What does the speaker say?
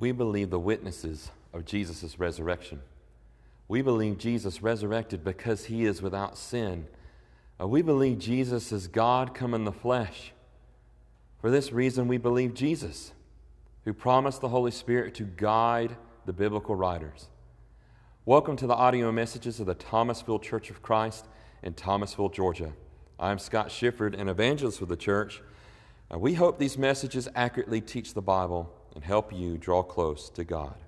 We believe the witnesses of Jesus' resurrection. We believe Jesus resurrected because he is without sin. We believe Jesus is God come in the flesh. For this reason, we believe Jesus, who promised the Holy Spirit to guide the biblical writers. Welcome to the audio messages of the Thomasville Church of Christ in Thomasville, Georgia. I'm Scott Shifford, an evangelist with the church. We hope these messages accurately teach the Bible and help you draw close to God.